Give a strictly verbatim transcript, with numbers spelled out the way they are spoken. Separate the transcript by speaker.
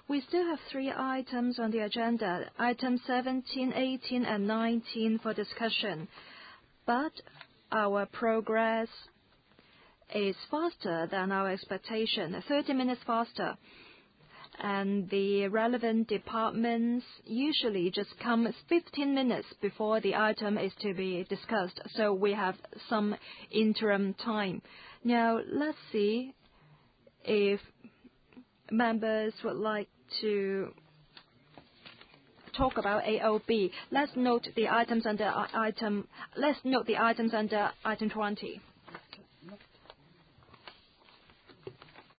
Speaker 1: We still have three items on the agenda, items seventeen, eighteen, and nineteen for discussion. But our progress is faster than our expectation, thirty minutes faster. And the relevant departments usually just come fifteen minutes before the item is to be discussed. So we have some interim time. Now, let's see if members would like to talk about A O B. Let's note the items under item. Let's note the items under item twenty.